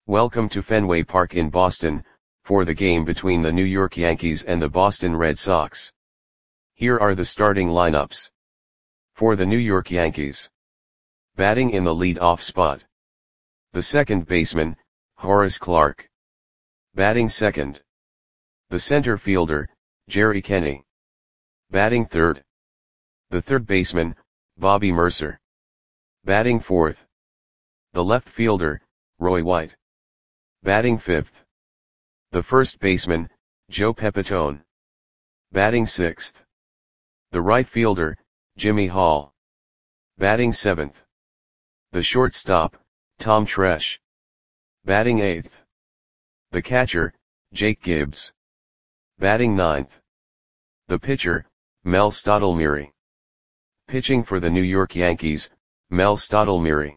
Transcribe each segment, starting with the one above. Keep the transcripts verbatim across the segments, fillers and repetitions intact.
Welcome to Fenway Park in Boston, for the game between the New York Yankees and the Boston Red Sox. Here are the starting lineups. For the New York Yankees. Batting in the lead-off spot. The second baseman, Horace Clarke. Batting second. The center fielder, Jerry Kenney. Batting third. The third baseman, Bobby Murcer. Batting fourth. The left fielder, Roy White. Batting fifth. The first baseman, Joe Pepitone. Batting sixth. The right fielder, Jimmy Hall. Batting seventh. The shortstop, Tom Tresh. Batting eighth. The catcher, Jake Gibbs. Batting ninth. The pitcher, Mel Stottlemyre. Pitching for the New York Yankees, Mel Stottlemyre.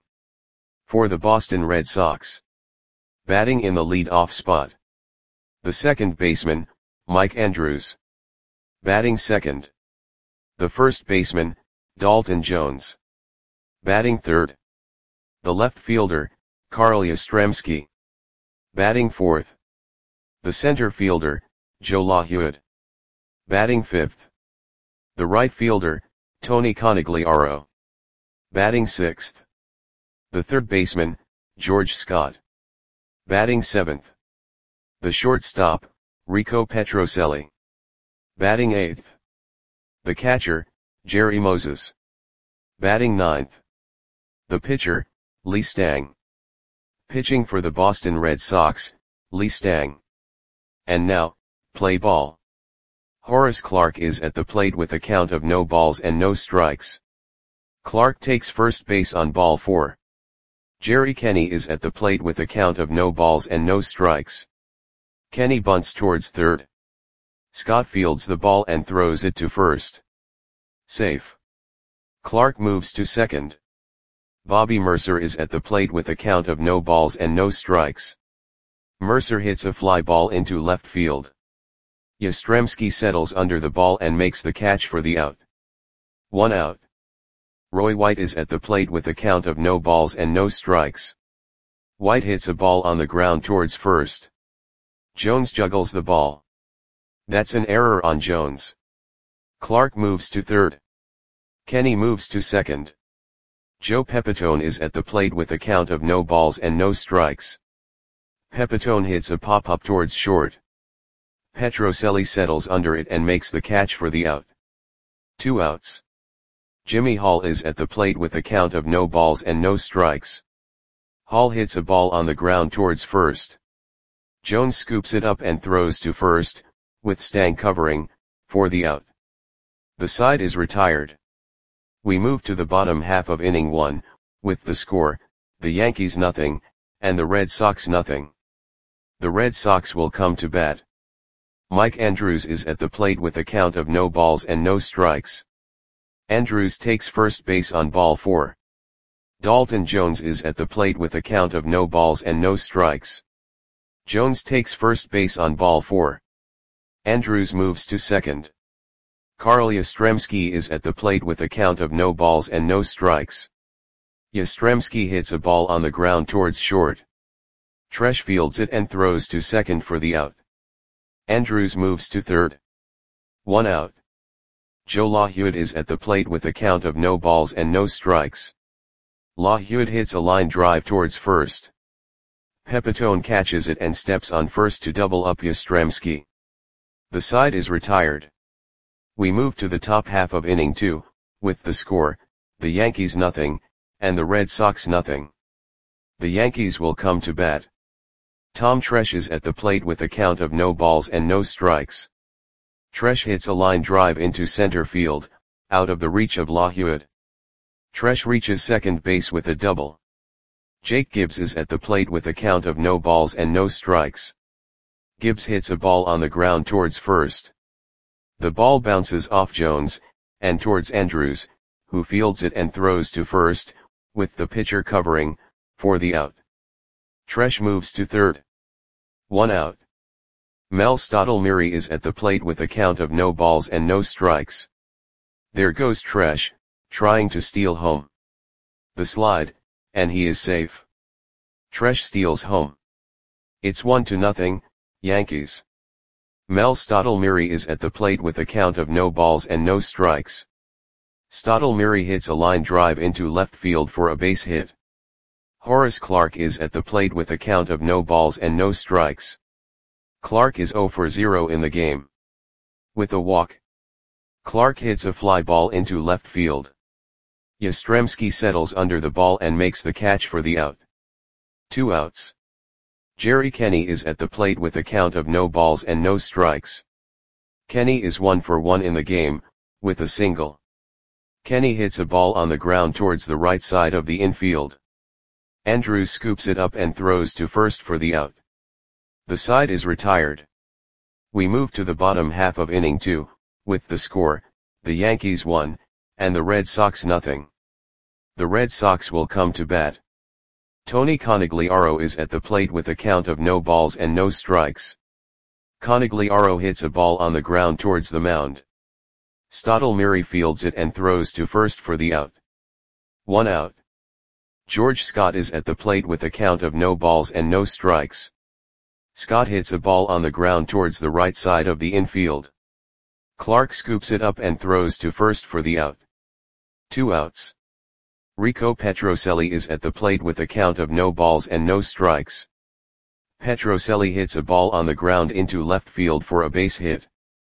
For the Boston Red Sox. Batting in the lead-off spot. The second baseman, Mike Andrews. Batting second. The first baseman, Dalton Jones. Batting third. The left fielder, Carl Yastrzemski. Batting fourth. The center fielder, Joe LaHue. Batting fifth. The right fielder, Tony Conigliaro. Batting sixth. The third baseman, George Scott. Batting seventh. The shortstop, Rico Petrocelli. Batting eighth. The catcher, Jerry Moses. Batting ninth. The pitcher, Lee Stang. Pitching for the Boston Red Sox, Lee Stang. And now, play ball. Horace Clarke is at the plate with a count of no balls and no strikes. Clarke takes first base on ball four. Jerry Kenney is at the plate with a count of no balls and no strikes. Kenney bunts towards third. Scott fields the ball and throws it to first. Safe. Clarke moves to second. Bobby Murcer is at the plate with a count of no balls and no strikes. Murcer hits a fly ball into left field. Yastrzemski settles under the ball and makes the catch for the out. One out. Roy White is at the plate with a count of no balls and no strikes. White hits a ball on the ground towards first. Jones juggles the ball. That's an error on Jones. Clarke moves to third. Kenney moves to second. Joe Pepitone is at the plate with a count of no balls and no strikes. Pepitone hits a pop-up towards short. Petrocelli settles under it and makes the catch for the out. Two outs. Jimmy Hall is at the plate with a count of no balls and no strikes. Hall hits a ball on the ground towards first. Jones scoops it up and throws to first, with Stang covering, for the out. The side is retired. We move to the bottom half of inning one, with the score, the Yankees nothing, and the Red Sox nothing. The Red Sox will come to bat. Mike Andrews is at the plate with a count of no balls and no strikes. Andrews takes first base on ball four. Dalton Jones is at the plate with a count of no balls and no strikes. Jones takes first base on ball four. Andrews moves to second. Carl Yastrzemski is at the plate with a count of no balls and no strikes. Yastrzemski hits a ball on the ground towards short. Tresh fields it and throws to second for the out. Andrews moves to third. One out. Joe LaHue is at the plate with a count of no balls and no strikes. LaHue hits a line drive towards first. Pepitone catches it and steps on first to double up Yastrzemski. The side is retired. We move to the top half of inning two, with the score, the Yankees nothing, and the Red Sox nothing. The Yankees will come to bat. Tom Tresh is at the plate with a count of no balls and no strikes. Tresh hits a line drive into center field, out of the reach of LaHue. Tresh reaches second base with a double. Jake Gibbs is at the plate with a count of no balls and no strikes. Gibbs hits a ball on the ground towards first. The ball bounces off Jones, and towards Andrews, who fields it and throws to first, with the pitcher covering, for the out. Tresh moves to third. One out. Mel Stottlemyre is at the plate with a count of no balls and no strikes. There goes Tresh, trying to steal home. The slide, and he is safe. Tresh steals home. It's one to nothing, Yankees. Mel Stottlemyre is at the plate with a count of no balls and no strikes. Stottlemyre hits a line drive into left field for a base hit. Horace Clarke is at the plate with a count of no balls and no strikes. Clarke is zero for zero in the game. With a walk, Clarke hits a fly ball into left field. Yastrzemski settles under the ball and makes the catch for the out. Two outs. Jerry Kenney is at the plate with a count of no balls and no strikes. Kenney is one for one in the game, with a single. Kenney hits a ball on the ground towards the right side of the infield. Andrus scoops it up and throws to first for the out. The side is retired. We move to the bottom half of inning two, with the score, the Yankees one, and the Red Sox nothing. The Red Sox will come to bat. Tony Conigliaro is at the plate with a count of no balls and no strikes. Conigliaro hits a ball on the ground towards the mound. Stottlemyre fields it and throws to first for the out. One out. George Scott is at the plate with a count of no balls and no strikes. Scott hits a ball on the ground towards the right side of the infield. Clarke scoops it up and throws to first for the out. Two outs. Rico Petrocelli is at the plate with a count of no balls and no strikes. Petrocelli hits a ball on the ground into left field for a base hit.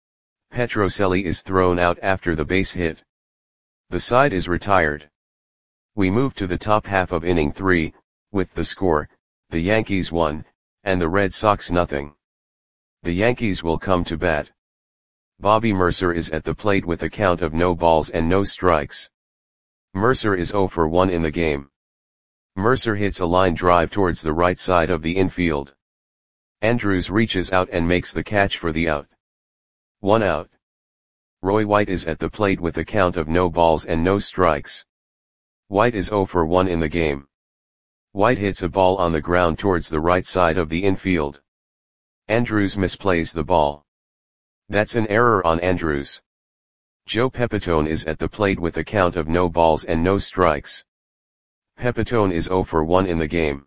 Petrocelli is thrown out after the base hit. The side is retired. We move to the top half of inning three, with the score, the Yankees one, and the Red Sox nothing. The Yankees will come to bat. Bobby Mercer is at the plate with a count of no balls and no strikes. Mercer is zero for one in the game. Mercer hits a line drive towards the right side of the infield. Andrus reaches out and makes the catch for the out. One out. Roy White is at the plate with a count of no balls and no strikes. White is zero for one in the game. White hits a ball on the ground towards the right side of the infield. Andrus misplays the ball. That's an error on Andrus. Joe Pepitone is at the plate with a count of no balls and no strikes. Pepitone is zero for one in the game.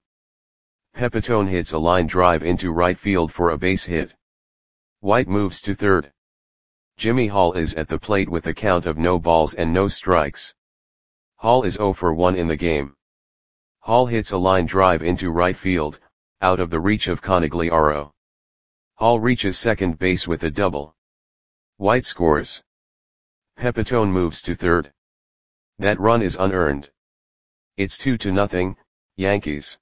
Pepitone hits a line drive into right field for a base hit. White moves to third. Jimmy Hall is at the plate with a count of no balls and no strikes. Hall is zero for one in the game. Hall hits a line drive into right field, out of the reach of Conigliaro. Hall reaches second base with a double. White scores. Pepitone moves to third. That run is unearned. It's two to nothing, Yankees.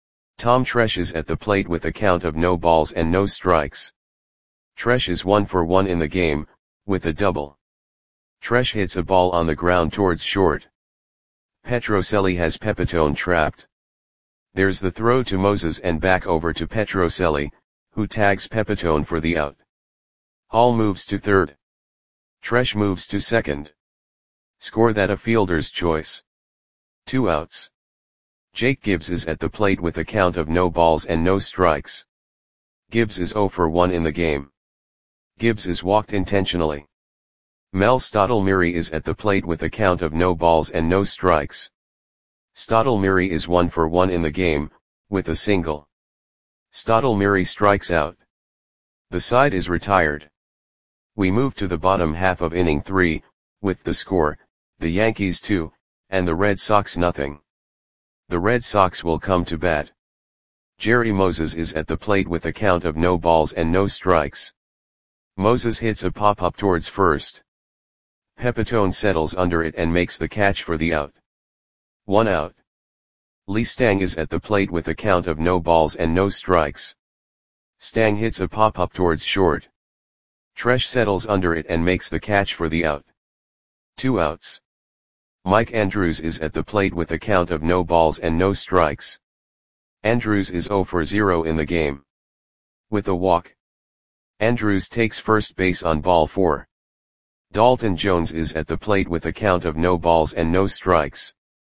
Tom Tresh is at the plate with a count of no balls and no strikes. Tresh is one for one in the game, with a double. Tresh hits a ball on the ground towards short. Petrocelli has Pepitone trapped. There's the throw to Moses and back over to Petrocelli, who tags Pepitone for the out. Hall moves to third. Tresh moves to second. Score that a fielder's choice. Two outs. Jake Gibbs is at the plate with a count of no balls and no strikes. Gibbs is zero for one in the game. Gibbs is walked intentionally. Mel Stottlemyre is at the plate with a count of no balls and no strikes. Stottlemyre is one for one in the game, with a single. Stottlemyre strikes out. The side is retired. We move to the bottom half of inning three, with the score, the Yankees two, and the Red Sox nothing. The Red Sox will come to bat. Jerry Moses is at the plate with a count of no balls and no strikes. Moses hits a pop-up towards first. Pepitone settles under it and makes the catch for the out. One out. Lee Stang is at the plate with a count of no balls and no strikes. Stang hits a pop-up towards short. Tresh settles under it and makes the catch for the out. Two outs. Mike Andrus is at the plate with a count of no balls and no strikes. Andrus is zero for zero in the game. With a walk, Andrus takes first base on ball four. Dalton Jones is at the plate with a count of no balls and no strikes.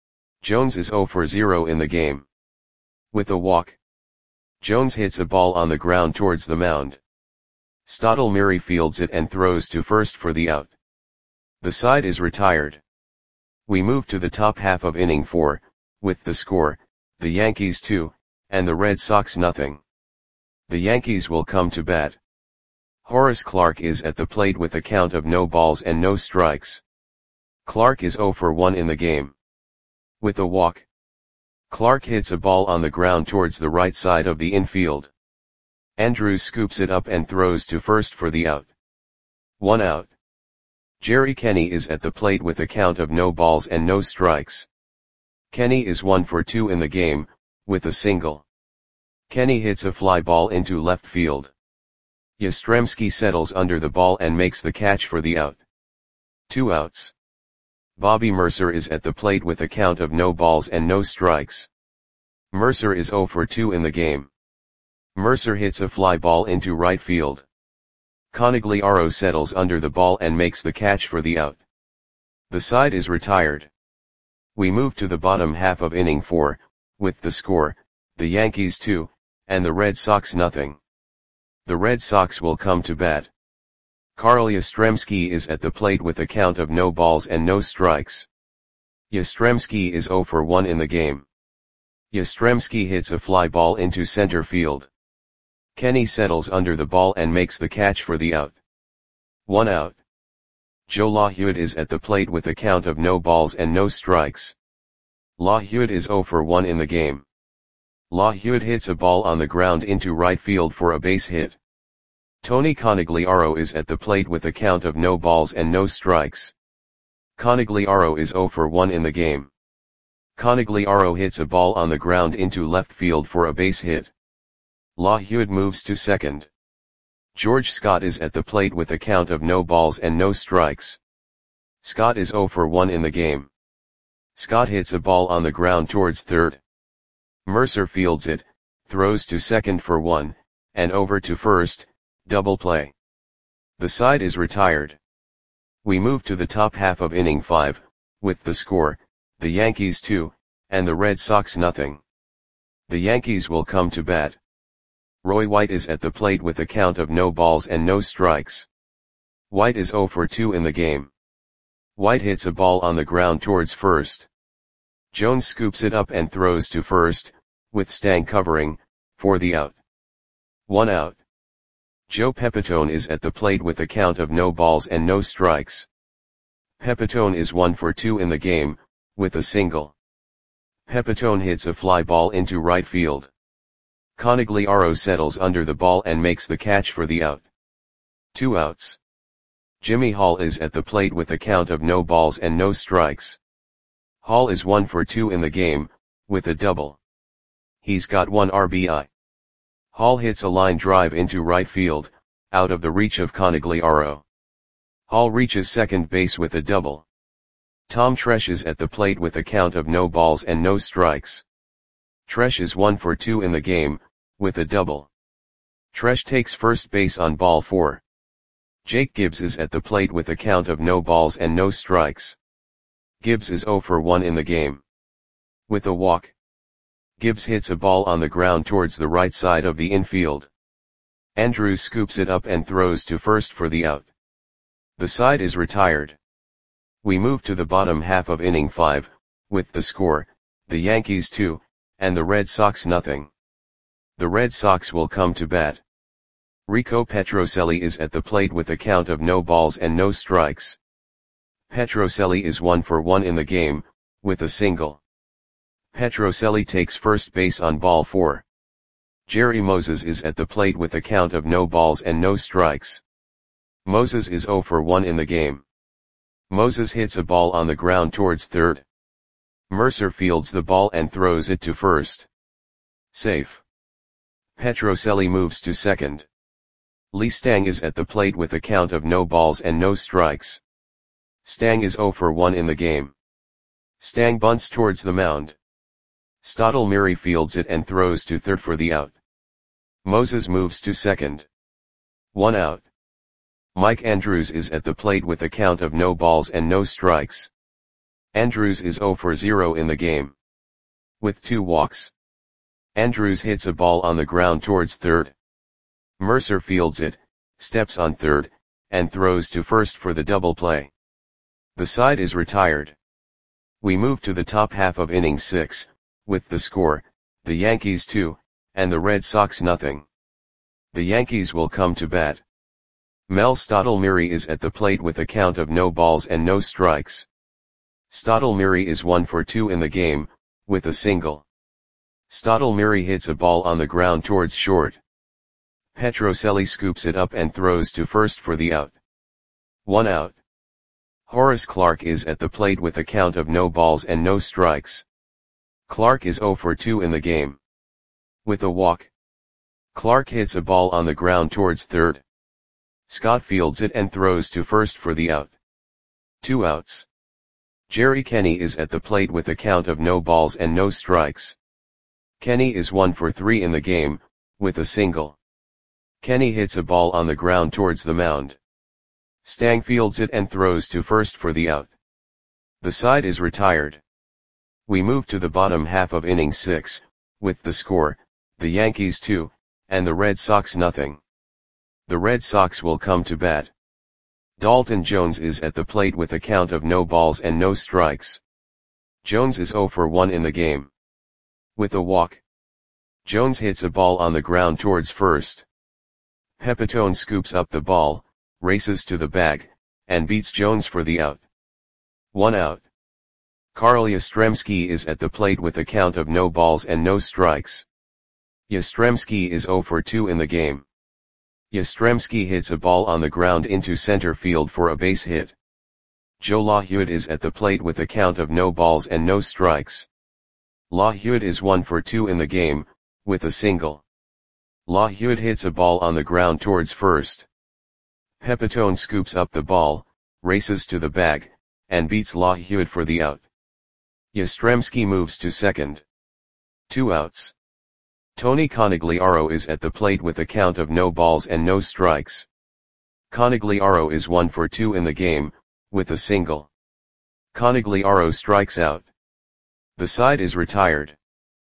Jones is zero for zero in the game. With a walk, Jones hits a ball on the ground towards the mound. Stottlemyre fields it and throws to first for the out. The side is retired. We move to the top half of inning four, with the score, the Yankees two, and the Red Sox nothing. The Yankees will come to bat. Horace Clarke is at the plate with a count of no balls and no strikes. Clarke is zero for one in the game. With a walk, Clarke hits a ball on the ground towards the right side of the infield. Andrus scoops it up and throws to first for the out. One out. Jerry Kenney is at the plate with a count of no balls and no strikes. Kenney is one for two in the game, with a single. Kenney hits a fly ball into left field. Yastrzemski settles under the ball and makes the catch for the out. Two outs. Bobby Mercer is at the plate with a count of no balls and no strikes. Mercer is zero for two in the game. Mercer hits a fly ball into right field. Conigliaro settles under the ball and makes the catch for the out. The side is retired. We move to the bottom half of inning four, with the score, the Yankees two, and the Red Sox nothing. The Red Sox will come to bat. Carl Yastrzemski is at the plate with a count of no balls and no strikes. Yastrzemski is zero for one in the game. Yastrzemski hits a fly ball into center field. Kenney settles under the ball and makes the catch for the out. One out. Joe LaHud is at the plate with a count of no balls and no strikes. LaHud is zero for one in the game. LaHud hits a ball on the ground into right field for a base hit. Tony Conigliaro is at the plate with a count of no balls and no strikes. Conigliaro is zero for one in the game. Conigliaro hits a ball on the ground into left field for a base hit. LaHud moves to second. George Scott is at the plate with a count of no balls and no strikes. Scott is zero for one in the game. Scott hits a ball on the ground towards third. Mercer fields it, throws to second for one, and over to first, double play. The side is retired. We move to the top half of inning five, with the score, the Yankees two, and the Red Sox nothing. The Yankees will come to bat. Roy White is at the plate with a count of no balls and no strikes. White is zero for two in the game. White hits a ball on the ground towards first. Jones scoops it up and throws to first, with Stang covering, for the out. One out. Joe Pepitone is at the plate with a count of no balls and no strikes. Pepitone is one for two in the game, with a single. Pepitone hits a fly ball into right field. Conigliaro settles under the ball and makes the catch for the out. Two outs. Jimmy Hall is at the plate with a count of no balls and no strikes. Hall is one for two in the game, with a double. He's got one R B I. Hall hits a line drive into right field, out of the reach of Conigliaro. Hall reaches second base with a double. Tom Tresh is at the plate with a count of no balls and no strikes. Tresh is one for two in the game, with a double. Tresh takes first base on ball four. Jake Gibbs is at the plate with a count of no balls and no strikes. Gibbs is zero for one in the game. With a walk, Gibbs hits a ball on the ground towards the right side of the infield. Andrus scoops it up and throws to first for the out. The side is retired. We move to the bottom half of inning five, with the score, the Yankees two, and the Red Sox nothing. The Red Sox will come to bat. Rico Petrocelli is at the plate with a count of no balls and no strikes. Petrocelli is one for one in the game, with a single. Petrocelli takes first base on ball four. Jerry Moses is at the plate with a count of no balls and no strikes. Moses is zero for one in the game. Moses hits a ball on the ground towards third. Mercer fields the ball and throws it to first. Safe. Petrocelli moves to second. Lee Stang is at the plate with a count of no balls and no strikes. Stang is zero for one in the game. Stang bunts towards the mound. Stottlemyre fields it and throws to third for the out. Moses moves to second. One out. Mike Andrews is at the plate with a count of no balls and no strikes. Andrews is zero for zero in the game. With two walks, Andrews hits a ball on the ground towards third. Mercer fields it, steps on third, and throws to first for the double play. The side is retired. We move to the top half of inning six, with the score, the Yankees two, and the Red Sox nothing. The Yankees will come to bat. Mel Stottlemyre is at the plate with a count of no balls and no strikes. Stottlemyre is one for two in the game, with a single. Stottlemyre hits a ball on the ground towards short. Petrocelli scoops it up and throws to first for the out. One out. Horace Clarke is at the plate with a count of no balls and no strikes. Clarke is zero for two in the game. With a walk. Clarke hits a ball on the ground towards third. Scott fields it and throws to first for the out. Two outs. Jerry Kenney is at the plate with a count of no balls and no strikes. Kenney is one for three in the game, with a single. Kenney hits a ball on the ground towards the mound. Stang fields it and throws to first for the out. The side is retired. We move to the bottom half of inning six, with the score, the Yankees two, and the Red Sox nothing. The Red Sox will come to bat. Dalton Jones is at the plate with a count of no balls and no strikes. Jones is zero for one in the game. With a walk. Jones hits a ball on the ground towards first. Pepitone scoops up the ball, races to the bag, and beats Jones for the out. One out. Carl Yastrzemski is at the plate with a count of no balls and no strikes. Yastrzemski is zero for two in the game. Yastrzemski hits a ball on the ground into center field for a base hit. Joe LaHude is at the plate with a count of no balls and no strikes. LaHude is one for two in the game, with a single. LaHude hits a ball on the ground towards first. Pepitone scoops up the ball, races to the bag, and beats LaHude for the out. Yastrzemski moves to second. Two outs. Tony Conigliaro is at the plate with a count of no balls and no strikes. Conigliaro is one for two in the game, with a single. Conigliaro strikes out. The side is retired.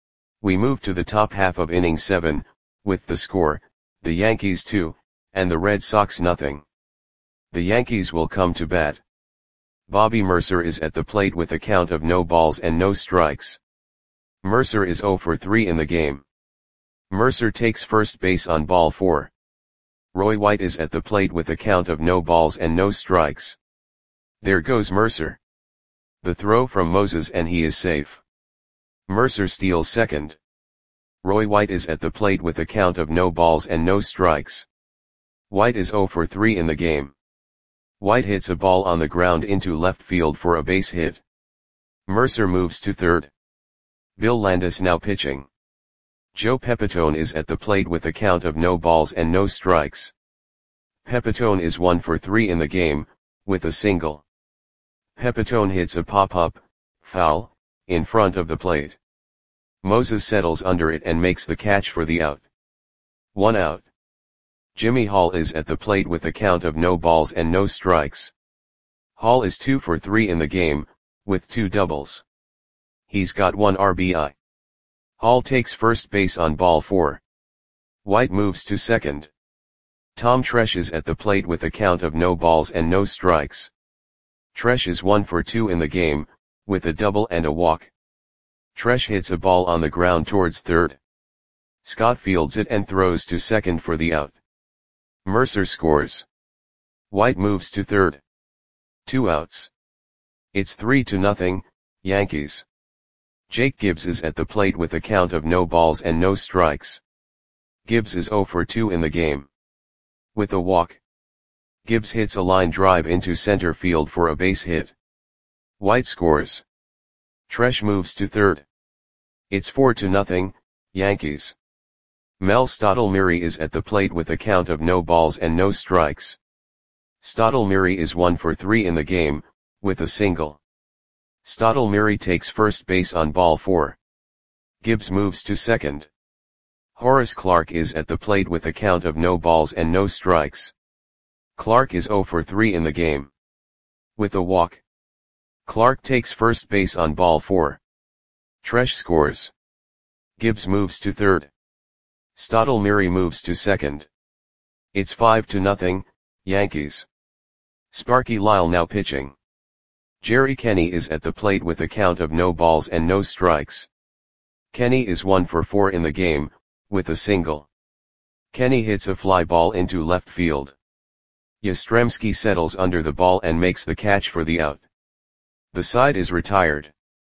We move to the top half of inning seven, with the score, the Yankees two, and the Red Sox nothing. The Yankees will come to bat. Bobby Mercer is at the plate with a count of no balls and no strikes. Mercer is zero for three in the game. Mercer takes first base on ball four. Roy White is at the plate with a count of no balls and no strikes. There goes Mercer. The throw from Moses and he is safe. Mercer steals second. Roy White is at the plate with a count of no balls and no strikes. White is zero for three in the game. White hits a ball on the ground into left field for a base hit. Mercer moves to third. Bill Landis now pitching. Joe Pepitone is at the plate with a count of no balls and no strikes. Pepitone is one for three in the game, with a single. Pepitone hits a pop-up, foul, in front of the plate. Moses settles under it and makes the catch for the out. One out. Jimmy Hall is at the plate with a count of no balls and no strikes. Hall is two for three in the game, with two doubles. He's got one R B I. Hall takes first base on ball four. White moves to second. Tom Tresh is at the plate with a count of no balls and no strikes. Tresh is one for two in the game, with a double and a walk. Tresh hits a ball on the ground towards third. Scott fields it and throws to second for the out. Mercer scores. White moves to third. Two outs. It's three to nothing, Yankees. Jake Gibbs is at the plate with a count of no balls and no strikes. Gibbs is zero for two in the game. With a walk. Gibbs hits a line drive into center field for a base hit. White scores. Tresh moves to third. It's four to nothing, Yankees. Mel Stottlemyre is at the plate with a count of no balls and no strikes. Stottlemyre is one for three in the game, with a single. Stottlemyre takes first base on ball four. Gibbs moves to second. Horace Clarke is at the plate with a count of no balls and no strikes. Clarke is zero for three in the game. With a walk. Clarke takes first base on ball four. Tresh scores. Gibbs moves to third. Stottlemyre moves to second. It's five to nothing, Yankees. Sparky Lyle now pitching. Jerry Kenney is at the plate with a count of no balls and no strikes. Kenney is one for four in the game, with a single. Kenny hits a fly ball into left field. Yastrzemski settles under the ball and makes the catch for the out. The side is retired.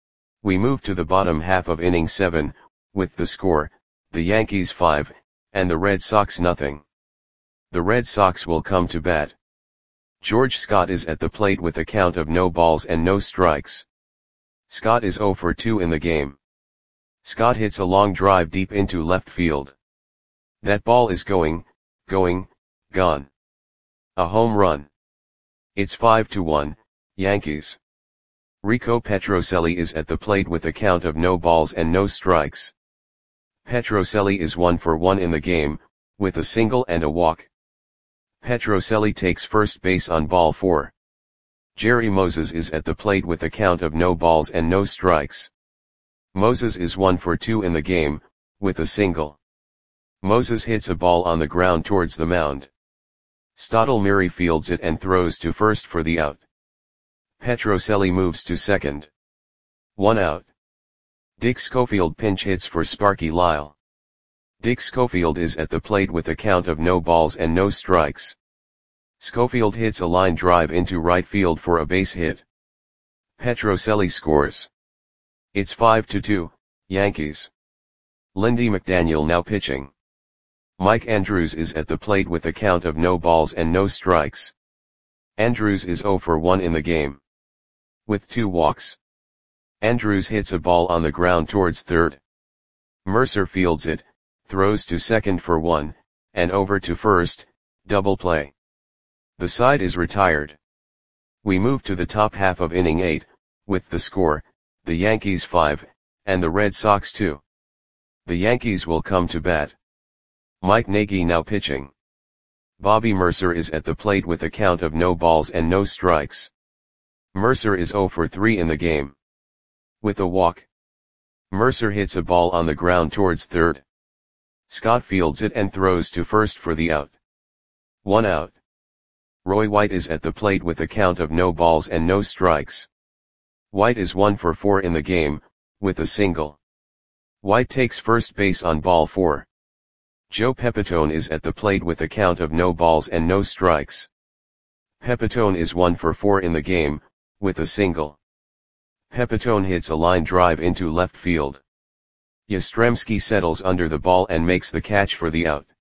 We move to the bottom half of inning seven, with the score, the Yankees five, and the Red Sox nothing. The Red Sox will come to bat. George Scott is at the plate with a count of no balls and no strikes. Scott is oh for two in the game. Scott hits a long drive deep into left field. That ball is going, going, gone. A home run. It's five to one, Yankees. Rico Petrocelli is at the plate with a count of no balls and no strikes. Petrocelli is one for one in the game, with a single and a walk. Petrocelli takes first base on ball four. Jerry Moses is at the plate with a count of no balls and no strikes. Moses is one for two in the game, with a single. Moses hits a ball on the ground towards the mound. Stottlemyre fields it and throws to first for the out. Petrocelli moves to second. One out. Dick Schofield pinch hits for Sparky Lyle. Dick Schofield is at the plate with a count of no balls and no strikes. Schofield hits a line drive into right field for a base hit. Petrocelli scores. It's five to two, Yankees. Lindy McDaniel now pitching. Mike Andrews is at the plate with a count of no balls and no strikes. Andrews is oh for one in the game. With two walks. Andrews hits a ball on the ground towards third. Mercer fields it, throws to second for one, and over to first, double play. The side is retired. We move to the top half of inning eight, with the score, the Yankees five, and the Red Sox two. The Yankees will come to bat. Mike Nagy now pitching. Bobby Mercer is at the plate with a count of no balls and no strikes. Mercer is oh for three in the game. With a walk. Mercer hits a ball on the ground towards third. Scott fields it and throws to first for the out. One out. Roy White is at the plate with a count of no balls and no strikes. White is one for four in the game, with a single. White takes first base on ball four. Joe Pepitone is at the plate with a count of no balls and no strikes. Pepitone is one for four in the game, with a single. Pepitone hits a line drive into left field. Yastrzemski settles under the ball and makes the catch for the out.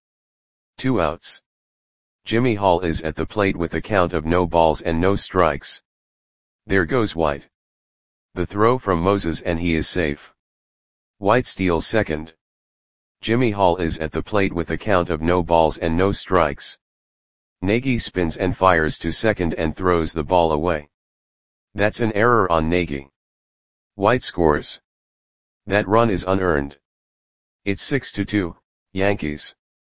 Two outs. Jimmy Hall is at the plate with a count of no balls and no strikes. There goes White. The throw from Moses and he is safe. White steals second. Jimmy Hall is at the plate with a count of no balls and no strikes. Nagy spins and fires to second and throws the ball away. That's an error on Nagy. White scores. That run is unearned. It's six to two, Yankees.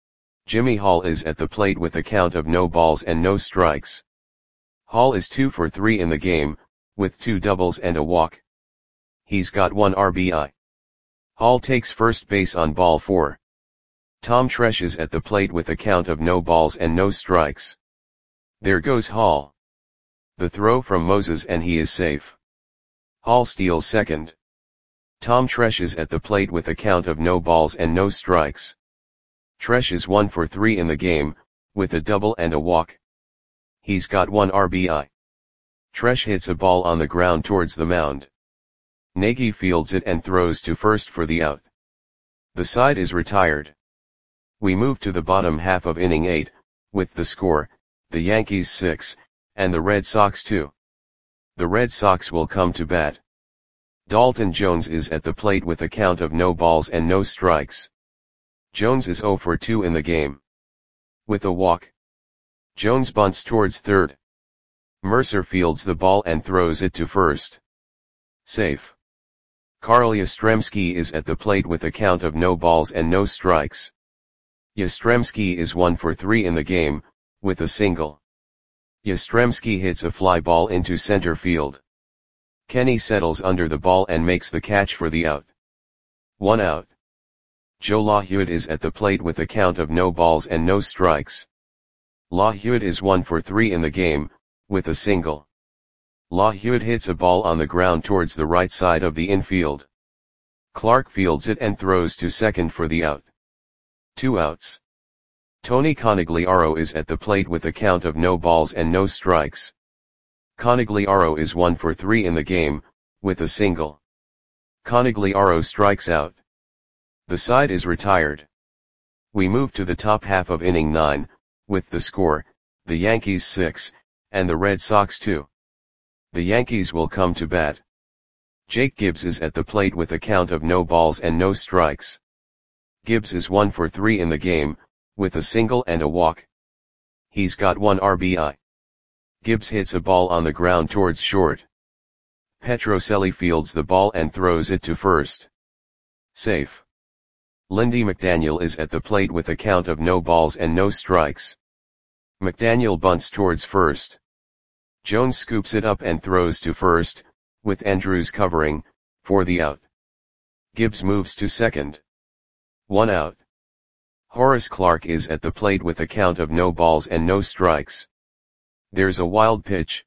Jimmy Hall is at the plate with a count of no balls and no strikes. Hall is two for three in the game, with two doubles and a walk. He's got one R B I. Hall takes first base on ball four. Tom Tresh is at the plate with a count of no balls and no strikes. There goes Hall. The throw from Moses and he is safe. Hall steals second. Tom Tresh is at the plate with a count of no balls and no strikes. Tresh is one for three in the game, with a double and a walk. He's got one R B I. Tresh hits a ball on the ground towards the mound. Nagy fields it and throws to first for the out. The side is retired. We move to the bottom half of inning eight, with the score, the Yankees six, and the Red Sox two. The Red Sox will come to bat. Dalton Jones is at the plate with a count of no balls and no strikes. Jones is oh for two in the game. With a walk. Jones bunts towards third. Mercer fields the ball and throws it to first. Safe. Carl Yastrzemski is at the plate with a count of no balls and no strikes. Yastrzemski is one for three in the game, with a single. Yastrzemski hits a fly ball into center field. Kenny settles under the ball and makes the catch for the out. One out. Joe LaHewitt is at the plate with a count of no balls and no strikes. LaHewitt is one for three in the game, with a single. LaHewitt hits a ball on the ground towards the right side of the infield. Clark fields it and throws to second for the out. Two outs. Tony Conigliaro is at the plate with a count of no balls and no strikes. Conigliaro is one for three in the game, with a single. Conigliaro strikes out. The side is retired. We move to the top half of inning nine, with the score, the Yankees six, and the Red Sox two. The Yankees will come to bat. Jake Gibbs is at the plate with a count of no balls and no strikes. Gibbs is one for three in the game, with a single and a walk. He's got one R B I. Gibbs hits a ball on the ground towards short. Petrocelli fields the ball and throws it to first. Safe. Lindy McDaniel is at the plate with a count of no balls and no strikes. McDaniel bunts towards first. Jones scoops it up and throws to first, with Andrews covering, for the out. Gibbs moves to second. One out. Horace Clarke is at the plate with a count of no balls and no strikes. There's a wild pitch.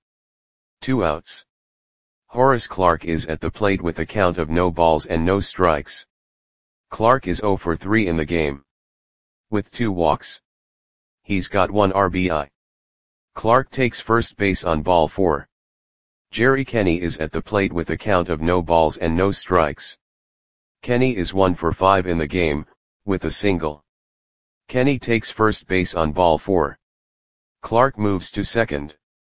Two outs. Horace Clarke is at the plate with a count of no balls and no strikes. Clarke is zero for three in the game. With two walks. He's got one R B I. Clarke takes first base on ball four. Jerry Kenny is at the plate with a count of no balls and no strikes. Kenny is one for five in the game, with a single. Kenny takes first base on ball four. Clarke moves to second.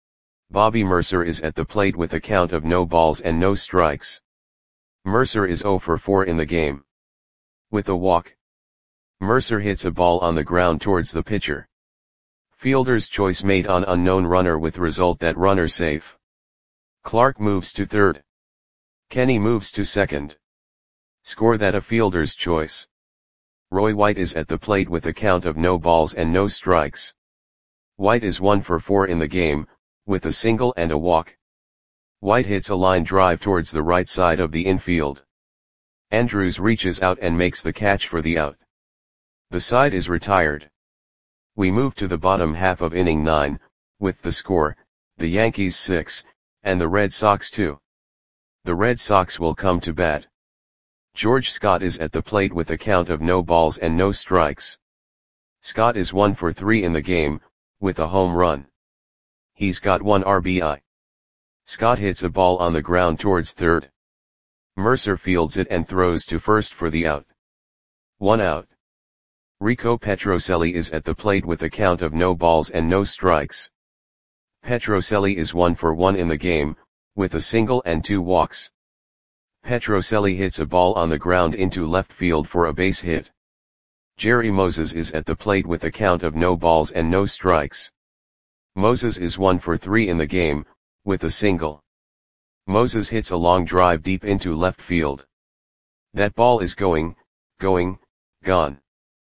Bobby Mercer is at the plate with a count of no balls and no strikes. Mercer is zero for four in the game. With a walk. Mercer hits a ball on the ground towards the pitcher. Fielder's choice made on unknown runner with result that runner safe. Clarke moves to third. Kenny moves to second. Score that a fielder's choice. Roy White is at the plate with a count of no balls and no strikes. White is one for four in the game, with a single and a walk. White hits a line drive towards the right side of the infield. Andrews reaches out and makes the catch for the out. The side is retired. We move to the bottom half of inning nine, with the score, the Yankees six, and the Red Sox two. The Red Sox will come to bat. George Scott is at the plate with a count of no balls and no strikes. Scott is one for three in the game, with a home run. He's got one R B I. Scott hits a ball on the ground towards third. Mercer fields it and throws to first for the out. One out. Rico Petrocelli is at the plate with a count of no balls and no strikes. Petrocelli is one for one in the game, with a single and two walks. Petrocelli hits a ball on the ground into left field for a base hit. Jerry Moses is at the plate with a count of no balls and no strikes. Moses is one for three in the game, with a single. Moses hits a long drive deep into left field. That ball is going, going, gone.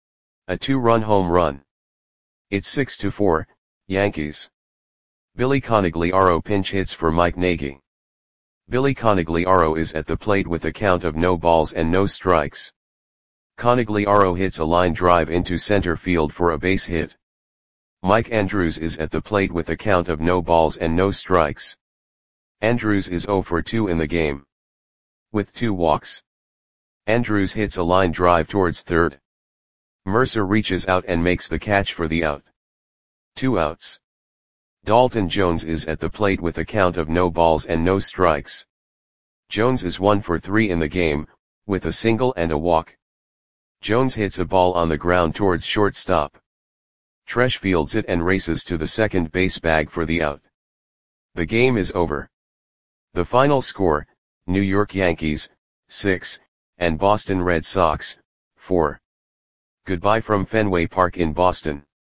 A two-run home run. It's six to four, Yankees. Billy Conigliaro pinch hits for Mike Nagy. Billy Conigliaro is at the plate with a count of no balls and no strikes. Conigliaro hits a line drive into center field for a base hit. Mike Andrews is at the plate with a count of no balls and no strikes. Andrews is zero for two in the game. With two walks. Andrews hits a line drive towards third. Mercer reaches out and makes the catch for the out. Two outs. Dalton Jones is at the plate with a count of no balls and no strikes. Jones is one for three in the game, with a single and a walk. Jones hits a ball on the ground towards shortstop. Tresh fields it and races to the second base bag for the out. The game is over. The final score, New York Yankees, six, and Boston Red Sox, four. Goodbye from Fenway Park in Boston.